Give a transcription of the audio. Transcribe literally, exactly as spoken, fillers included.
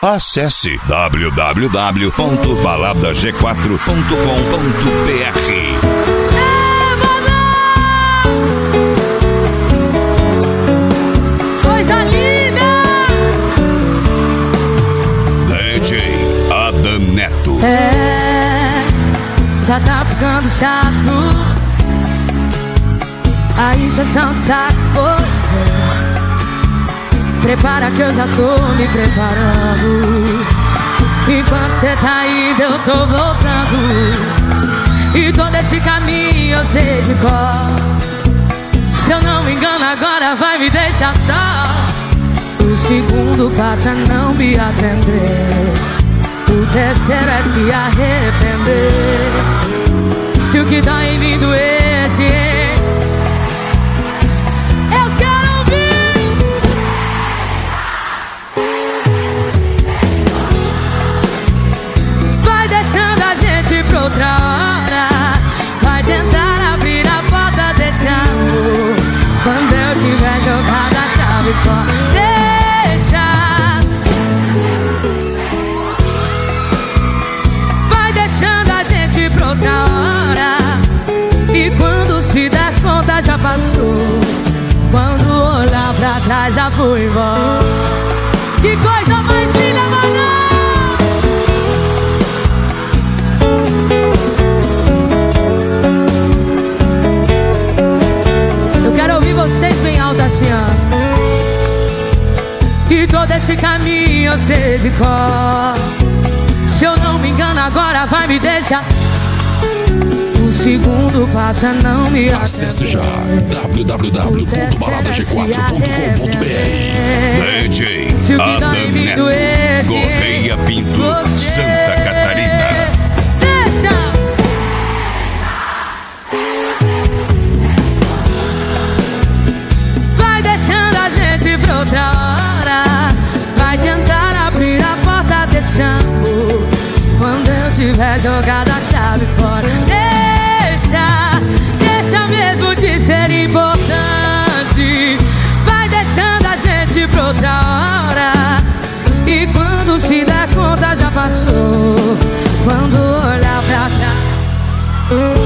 Acesse w w w ponto balada g quatro ponto com ponto b r. Coisa linda! D J Adam Neto. É, já tá ficando chato a injeção de saco, pois é. Prepara que eu já tô me preparando. Enquanto cê tá indo eu tô voltando. E todo esse caminho eu sei de cor. Se eu não me engano agora vai me deixar só. O segundo passa a não me atender. O terceiro é se arrepender. Se o que dói em mim doesse, hein? Eu quero ouvir. Vai deixando a gente pra outra hora. Vai tentar abrir a porta desse amor. Quando eu tiver jogado a chave fora. Outra hora. E quando se der conta já passou. Quando olhar pra trás já foi embora. Que coisa mais linda, mano! Eu quero ouvir vocês bem alto assim, ó. E todo esse caminho eu sei de cor. Se eu não me engano agora vai me deixar. O segundo passo é não me atender. Acesse já w w w ponto balada g quatro ponto com ponto b r. D J Adam Neto, Correia Pinto, Santa Catarina. Deixa. Vai deixando a gente pra outra hora. Vai tentar abrir a porta desse amor. Quando eu tiver jogado a chave fora. Deixa mesmo de ser importante. Vai deixando a gente pra outra hora. E quando se der conta já passou. Quando olhar pra trás